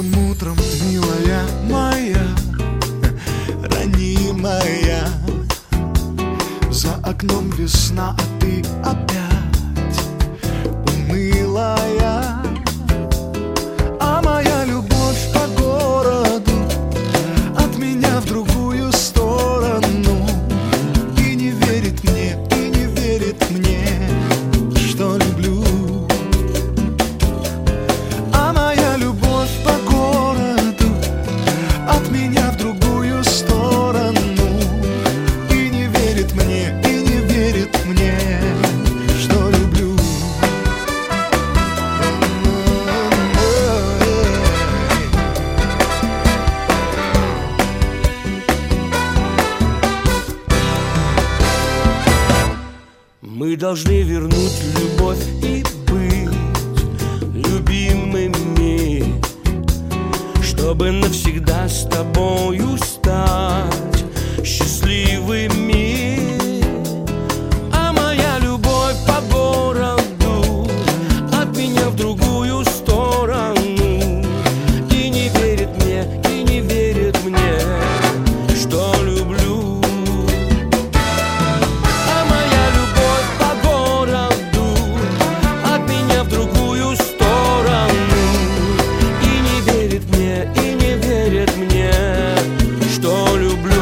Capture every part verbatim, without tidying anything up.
Ранним утром, милая моя, ранимая, за окном весна, а ты опять унылая. А моя любовь по городу от меня в другую сторону, и не верит мне, и не верит мне, что люблю. А моя любовь по городу от меня в другую сторону, и не верит мне, и не верит мне, что люблю. Мы должны вернуть любовь и быть любимыми, чтобы навсегда с тобою стать счастливыми. А моя любовь по городу от меня в другую сторону, и не верит мне, и не верит мне, что люблю. А моя любовь по городу от меня в другую сторону, и не верит мне, и не верит мне, что люблю.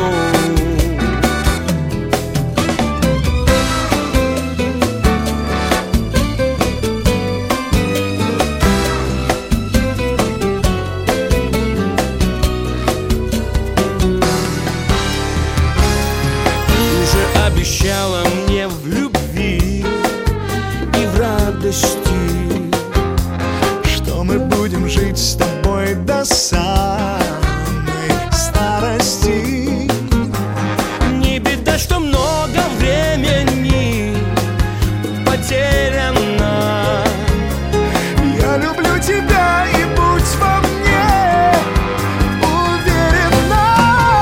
Ты же обещала мне в любви и в радости, Что мы будем жить с тобой до самой старости. не беда, что много времени потеряно. Я люблю тебя, и будь во мне уверена.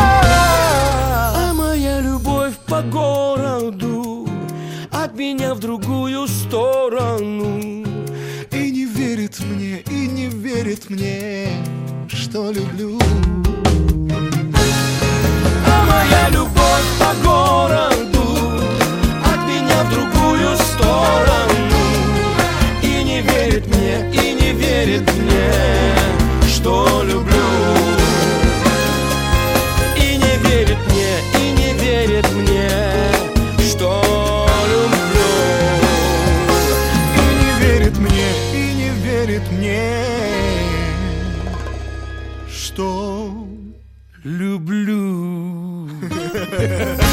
А моя любовь по городу от меня в другую сторону, И не верит мне, и не верит мне, что люблю. а моя любовь по городу от меня в другую сторону, и не верит мне, и не верит мне, что люблю. И не верит мне, и не верит мне, что люблю. И не верит мне, и не верит мне, что Люблю.